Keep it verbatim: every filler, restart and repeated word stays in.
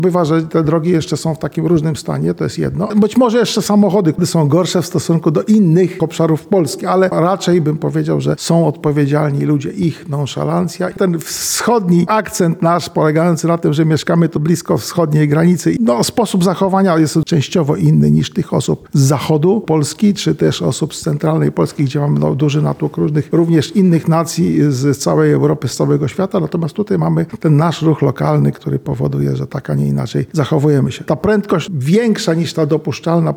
Bywa, że te drogi jeszcze są w takim różnym stanie, to jest jedno. Być może jeszcze samochody są gorsze w stosunku do innych obszarów Polski, ale raczej bym powiedział, że są odpowiedzialni ludzie, ich nonszalancja. Ten wschodni akcent nasz polegający na tym, że mieszkamy tu blisko wschodniej granicy, no sposób zachowania jest częściowo inny niż tych osób z zachodu Polski, czy też osób z centralnej Polski, gdzie mamy no, duży natłok różnych, również innych nacji z całej Europy, z całego świata. Natomiast tutaj mamy ten nasz ruch lokalny, który powoduje, że tak, a nie inaczej zachowujemy się. Ta prędkość większa niż ta dopuszczalna